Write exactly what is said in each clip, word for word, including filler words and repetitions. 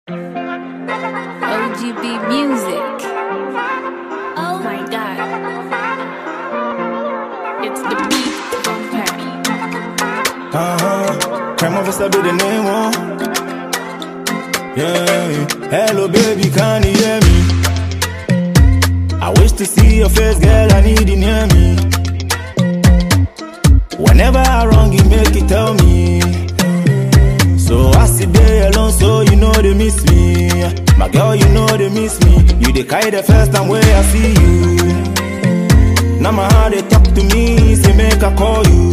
O G B music. Oh my god. It's the beat company. Uh-huh. Crime officer be the name, oh. Yeah. Hello, baby, can you hear me? I wish to see your face, girl, I need you near me. Whenever I wrong, you make it tell me. So I sit there alone, so you know they miss me. My girl, you know they miss me. You the kind the first time where I see you. Now my heart they talk to me, say make I call you.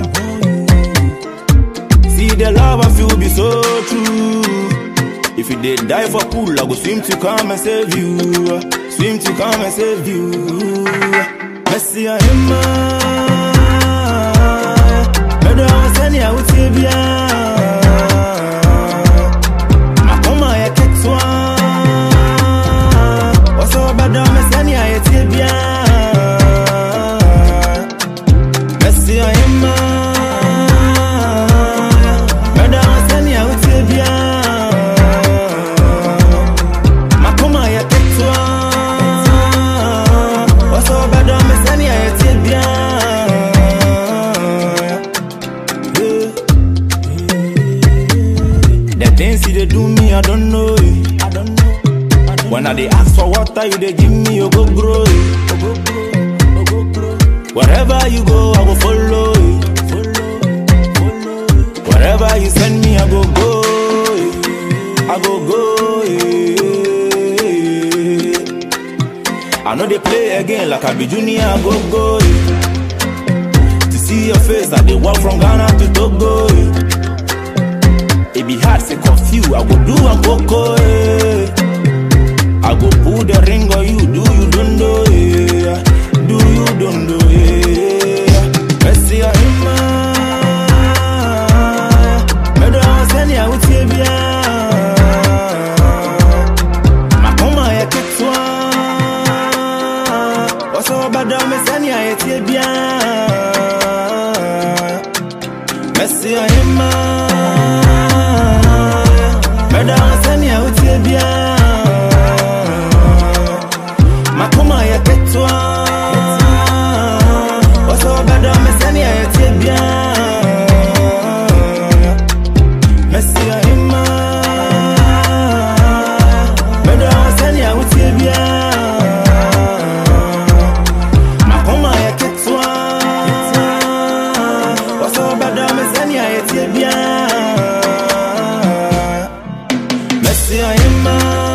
See the love I feel be so true. If you did die for pool, I go swim to come and save you. Swim to come and save you. Messi and him, but I was any I would save ya. Things you they do me, I don't know it. I don't know. I don't when know. I they ask for water, you they give me, you go grow it. Go grow, go grow. Wherever you go, I go follow it. Follow, follow it. Wherever you send me, I go go it. I go go it. I know they play again like I be junior, I go go it. To see your face, I they walk from Ghana to Togo it. It be hard to confuse, I go do and go go eh. I go pull the ring on you, do you don't know eh. Do you don't know eh. Messi or him but I was any I would save ya. Makoma ya ketwa Oso bada mesani ya etibia. Messi or him Makoma ya ketwa Oso bada mesani ya etibia. Messi ya hima Bada mesani ya etibia. Makoma ya ketwa Oso bada mesani ya etibia. Messi ya hima